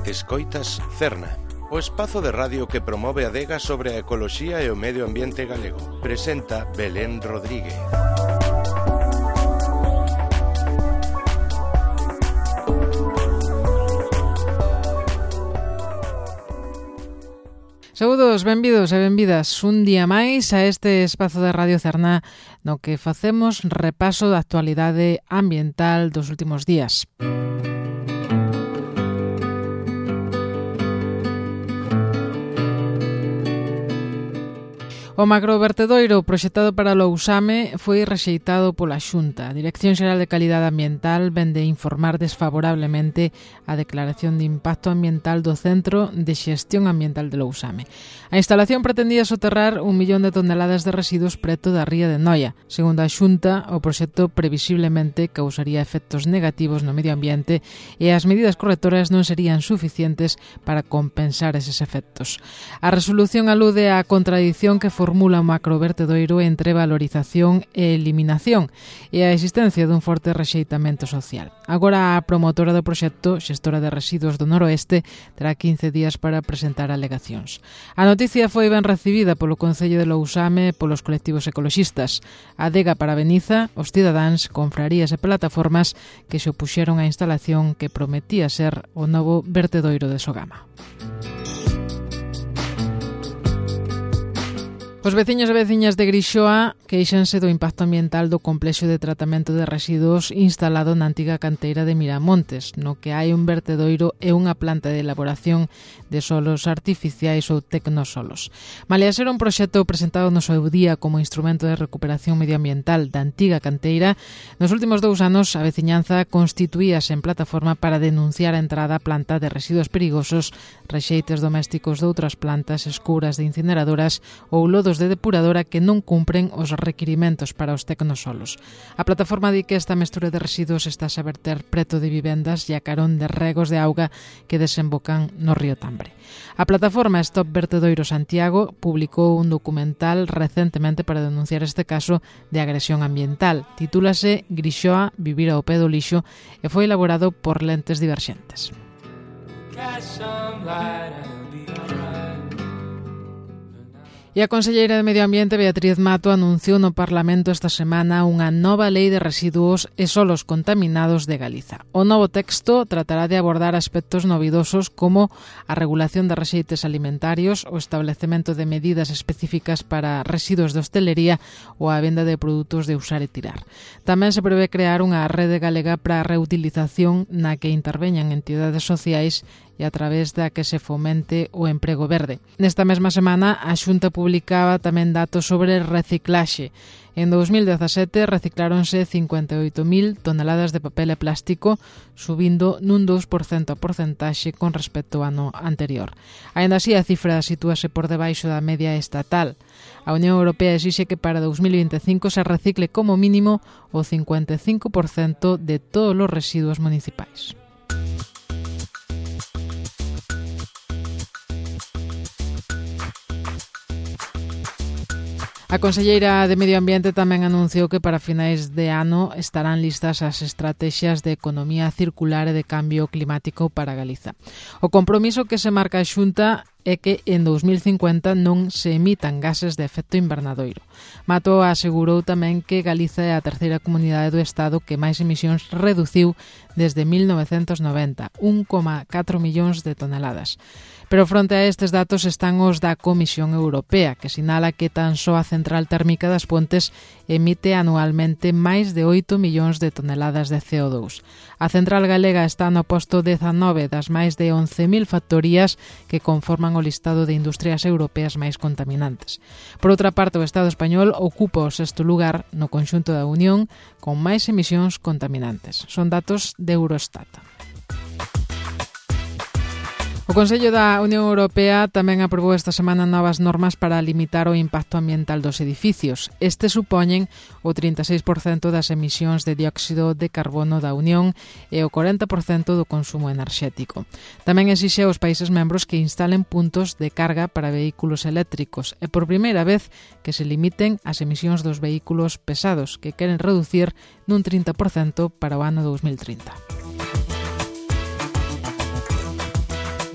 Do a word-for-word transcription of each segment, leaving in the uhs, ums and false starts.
Escoitas Cerna, o espazo de radio que promove a adega sobre a ecoloxía e o medio ambiente galego. Presenta Belén Rodríguez. Saúdos, benvidos e benvidas un día máis a este espazo de Radio Cerna no que facemos repaso da actualidade ambiental dos últimos días. O macrovertedoiro proxectado para Lousame foi rexeitado pola Xunta. A Dirección Xeral de Calidade Ambiental vende informar desfavorablemente a declaración de impacto ambiental do Centro de Xestión Ambiental de Lousame. A instalación pretendía soterrar un millón de toneladas de residuos preto da ría de Noia. Segundo a Xunta, o proxecto previsiblemente causaría efectos negativos no medio ambiente e as medidas correctoras non serían suficientes para compensar eses efectos. A resolución alude á contradición que formula formula un macrovertedoiro entre valorización e eliminación e a existencia dun forte rexeitamento social. Agora a promotora do proxecto, xestora de residuos do Noroeste, terá quince días para presentar alegacións. A noticia foi ben recibida polo Concello de Lousame e polos colectivos ecoloxistas. A adega parabeniza os cidadáns, confrarías e plataformas que se opuxeron á instalación que prometía ser o novo vertedoiro de Sogama. Os veciños e veciñas de Grixoa queixanse do impacto ambiental do complexo de tratamento de residuos instalado na antiga canteira de Miramontes, no que hai un vertedoiro e unha planta de elaboración de solos artificiais ou tecnosolos. Malia ser un proxecto presentado no seu día como instrumento de recuperación medioambiental da antiga canteira, nos últimos dous anos a veciñanza constituíase en plataforma para denunciar a entrada a planta de residuos perigosos, rexeites domésticos de outras plantas, escuras de incineradoras ou lodo de depuradora que non cumpren os requirimentos para os tecnosolos. A plataforma di que esta mestura de residuos está a verter preto de vivendas e a carón de regos de auga que desembocan no río Tambre. A plataforma Stop Vertedoiro Santiago publicou un documental recentemente para denunciar este caso de agresión ambiental. Titúlase Grixoa, vivir ao pé do lixo e foi elaborado por Lentes Diverxentes. E a conselleira de Medio Ambiente, Beatriz Mato, anunciou no Parlamento esta semana unha nova lei de residuos e solos contaminados de Galiza. O novo texto tratará de abordar aspectos novidosos como a regulación de rexeites alimentarios, o establecemento de medidas específicas para residuos de hostelería ou a venda de produtos de usar e tirar. Tamén se prevé crear unha rede galega para a reutilización na que interveñan entidades sociais e a través da que se fomente o emprego verde. Nesta mesma semana, a Xunta publicaba tamén datos sobre reciclaxe. En dous mil dezasete recicláronse cincuenta e oito mil toneladas de papel e plástico, subindo nun dous por cento a porcentaxe con respecto ao ano anterior. Aínda así, a cifra sitúase por debaixo da media estatal. A Unión Europea exixe que para dous mil vinte e cinco se recicle como mínimo o cincuenta e cinco por cento de todos os residuos municipais. A conselleira de Medio Ambiente tamén anunciou que para finais de ano estarán listas as estratexias de economía circular e de cambio climático para Galiza. O compromiso que se marca a Xunta é que en dous mil cincuenta non se emitan gases de efecto invernadoiro. Mato asegurou tamén que Galiza é a terceira comunidade do Estado que máis emisións reduciu desde mil novecentos noventa, un coma catro millóns de toneladas. Pero fronte a estes datos están os da Comisión Europea, que sinala que tan só a central térmica das Pontes emite anualmente máis de oito millóns de toneladas de C O dous. A central galega está no posto dezanove das máis de once mil factorías que conforman o listado de industrias europeas máis contaminantes. Por outra parte, o Estado español ocupa o sexto lugar no conxunto da Unión con máis emisións contaminantes. Son datos de Eurostat. O Consello da Unión Europea tamén aprobou esta semana novas normas para limitar o impacto ambiental dos edificios. Este supoñen o trinta e seis por cento das emisións de dióxido de carbono da Unión e o corenta por cento do consumo enerxético. Tamén exixe aos países membros que instalen puntos de carga para vehículos eléctricos e por primeira vez que se limiten as emisións dos vehículos pesados, que queren reducir nun trinta por cento para o ano dous mil trinta.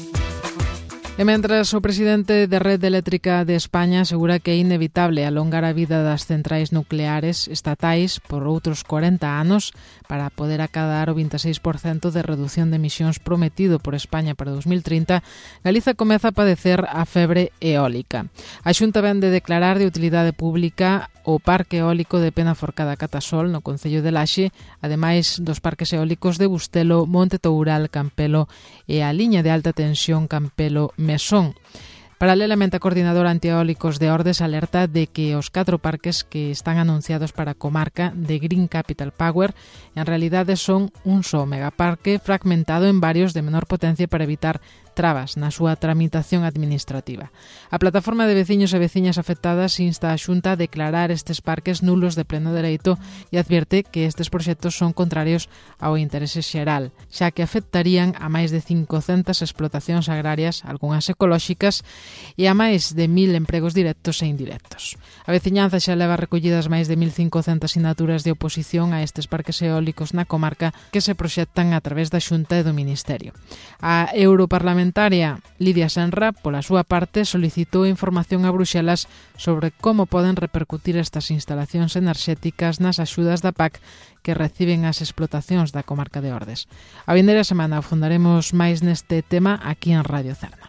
E mentras o presidente de Rede Eléctrica de España asegura que é inevitable alongar a vida das centrais nucleares estatais por outros corenta anos para poder acadar o vinte e seis por cento de redución de emisións prometido por España para dos mil trinta, Galiza comeza a padecer a febre eólica. A Xunta vén de declarar de utilidade pública o Parque Eólico de Penaforcada Catasol no concello de Laxe, ademais dos parques eólicos de Bustelo, Monte Toural, Campelo e a liña de alta tensión Campelo-Mesón. Paralelamente, a coordinadora anti-eólicos de Ordes alerta de que os catro parques que están anunciados para a comarca de Green Capital Power en realidade son un só megaparque fragmentado en varios de menor potencia para evitar trabas na súa tramitación administrativa. A plataforma de veciños e veciñas afectadas insta a Xunta a declarar estes parques nulos de pleno dereito e advierte que estes proxectos son contrarios ao interese xeral, xa que afectarían a máis de cincocentas explotacións agrarias, algunhas ecolóxicas, e a máis de mil empregos directos e indirectos. A veciñanza xa leva recollidas máis de mil cincocentas sinaturas de oposición a estes parques eólicos na comarca que se proxectan a través da Xunta e do Ministerio. A europarlamentaria Lidia Senra, pola súa parte, solicitou información a Bruxelas sobre como poden repercutir estas instalacións enerxéticas nas axudas da P A C que reciben as explotacións da comarca de Ordes. A vindeira semana afondaremos máis neste tema aquí en Radio Cerna.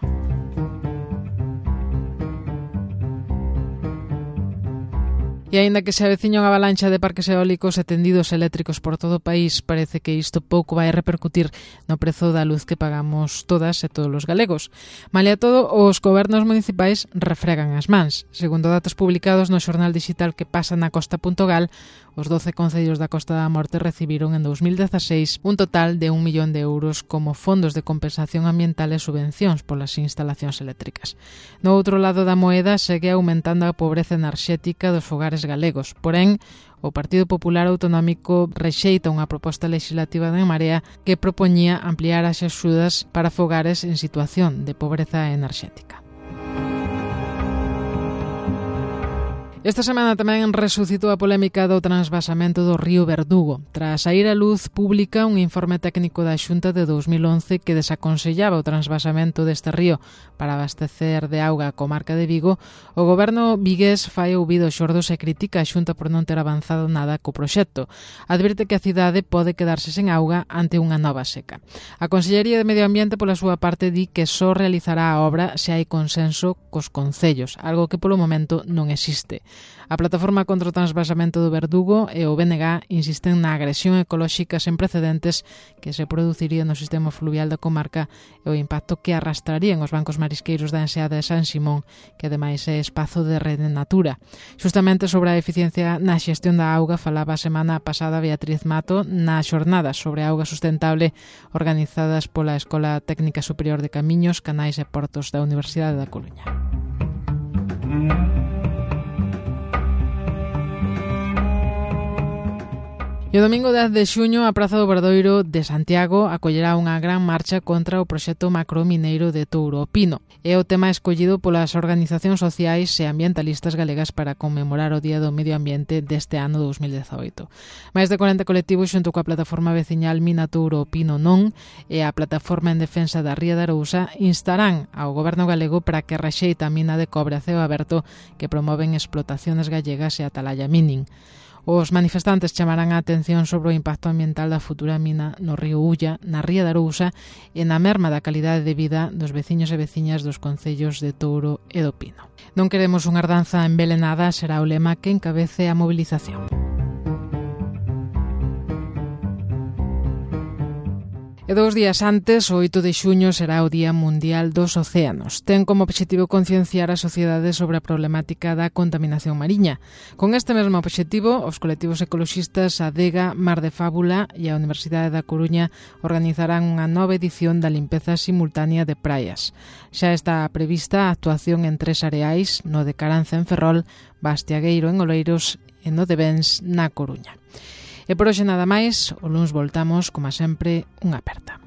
E aínda que se aveciña unha avalancha de parques eólicos e tendidos eléctricos por todo o país, parece que isto pouco vai repercutir no prezo da luz que pagamos todas e todos os galegos. Malia todo, os gobernos municipais refregan as mans. Segundo datos publicados no xornal digital que pasa na costa.gal, os doce concellos da Costa da Morte recibiron en dous mil dezaseis un total de un millón de euros como fondos de compensación ambiental e subvencións polas instalacións eléctricas. No outro lado da moeda segue aumentando a pobreza enerxética dos fogares galegos. Porén, o Partido Popular Autonómico rexeita unha proposta legislativa de Marea que propoñía ampliar as axudas para fogares en situación de pobreza enerxética. Esta semana tamén resucitou a polémica do transvasamento do río Verdugo. Tras saír a luz pública un informe técnico da Xunta de dous mil once que desaconsellaba o transvasamento deste río para abastecer de auga a comarca de Vigo, o goberno vigués fai ouvidos xordos e critica a Xunta por non ter avanzado nada co proxecto. Advirte que a cidade pode quedarse sen auga ante unha nova seca. A Consellería de Medio Ambiente, pola súa parte, di que só realizará a obra se hai consenso cos concellos, algo que polo momento non existe. A Plataforma contra o Transvasamento do Verdugo e o B N G insisten na agresión ecolóxica sen precedentes que se produciría no sistema fluvial da comarca e o impacto que arrastrarían os bancos marisqueiros da enseada de San Simón, que ademais é espazo de Rede Natura. Xustamente sobre a eficiencia na xestión da auga falaba a semana pasada Beatriz Mato na xornada sobre a auga sustentable organizadas pola Escola Técnica Superior de Camiños, Canais e Portos da Universidade da Coruña. E o domingo dez de xuño a Praza do Obradoiro de Santiago acollerá unha gran marcha contra o proxecto macromineiro de Touro o Pino. É o tema escollido polas organizacións sociais e ambientalistas galegas para conmemorar o Día do Medio Ambiente deste ano dous mil dezaoito. Máis de corenta colectivos xunto coa plataforma veciñal Mina Touro o Pino Non e a plataforma en defensa da Ría de Arousa instarán ao goberno galego para que rexeite a mina de cobre a ceo aberto que promoven explotaciones gallegas e Atalaya Mining. Os manifestantes chamarán a atención sobre o impacto ambiental da futura mina no río Ulla, na Ría de Arousa e na merma da calidade de vida dos veciños e veciñas dos concellos de Touro e do Pino. Non queremos unha ardanza envelenada será o lema que encabece a movilización. E dous días antes, o oito de xuño, será o Día Mundial dos Océanos. Ten como obxectivo concienciar a sociedade sobre a problemática da contaminación mariña. Con este mesmo obxectivo, os colectivos ecoloxistas Adega, Mar de Fábula e a Universidade da Coruña organizarán unha nova edición da limpeza simultánea de praias. Xa está prevista a actuación en tres areais, no de Caranza en Ferrol, Bastiagueiro en Oleiros e no de Bens na Coruña. E por hoxe nada máis, o luns voltamos, como sempre, unha aperta.